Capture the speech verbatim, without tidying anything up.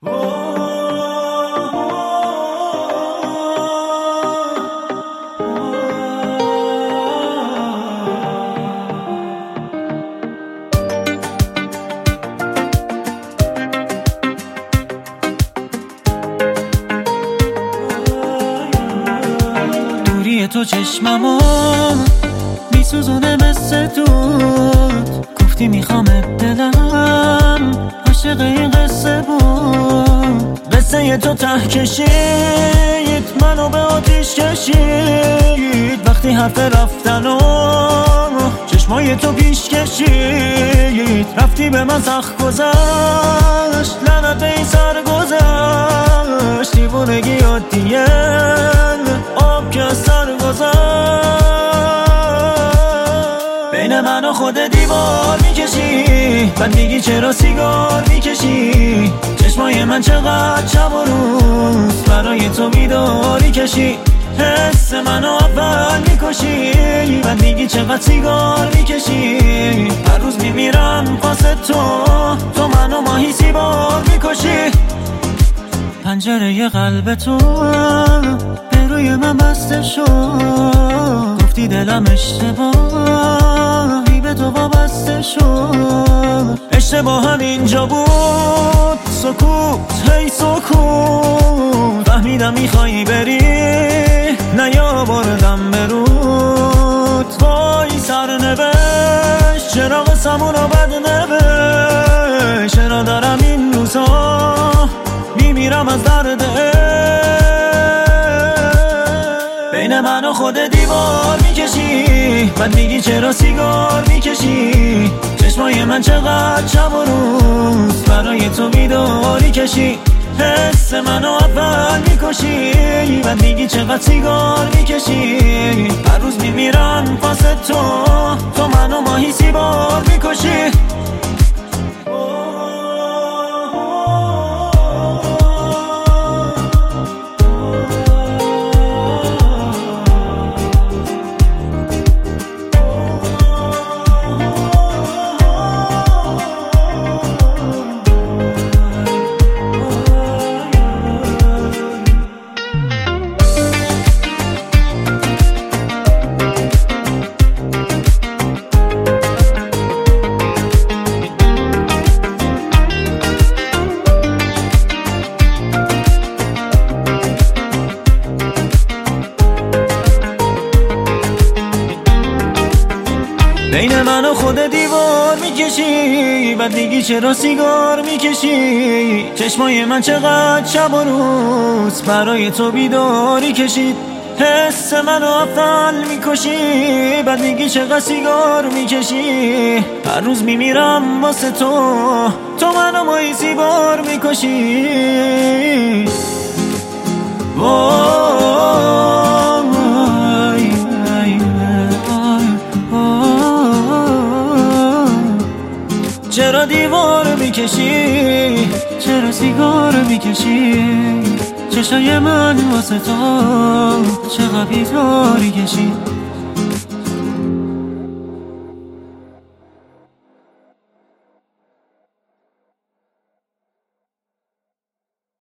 دوری تو چشممو میسوزونه مثل دود، گفتی میخوامت دلم عاشق این قصه بود. قصه تو ته کشید منو به آتیش کشید، وقتی حرف رفتن و چشمای تو پیش کشید. رفتی به من سخت گذشت، لعنت به این سر گذشت. دیوونگی عادیه آب که از سر گذشت. بین من و خود دیوار میکشی، بعد میگی چرا سیگار میکشی. چشمای من چقدر شب و روز برای تو بیداری کشی. حس منو اول میکشی، بعد میگی چقدر سیگار میکشی. هر روز میمیرم واسه تو، تو منو ماهی سیبار میکشی. پنجره قلب تو به روی من بسته شد، گفتی دلم اشتباهی به تو وابسته شد. اشتباه هم اینجا بود، سکوت هی سکوت. فهمیدم میخوایی بری، نیاوردم به رود. وای سرنوشت چرا قسمون رو بد نوشت. چرا دارم این روزا میمیرم از درد. بین من و خود دیوار میکشی، بعد میگی چرا سیگار میکشی. چشمای من چقدر شب و روز برای تو بیداری کشی. حس منو اول میکشی، بعد میگی چقدر سیگار میکشی. هر روز میمیرم واسه تو، تو منو ماهی سیبار میکشی. بین من و خود دیوار میکشی، بعد میگی چرا سیگار میکشی. چشمای من چقدر شب و روز برای تو بیداری کشید. حس منو اول میکشی، بعد میگی چقدر سیگار میکشی. هر روز میمیرم واسه تو، تو منو ماهی سیبار میکشی. چرا دیوار میکشی، چرا سیگار میکشی. چشای من واسه تو چقدر بیداری کشی.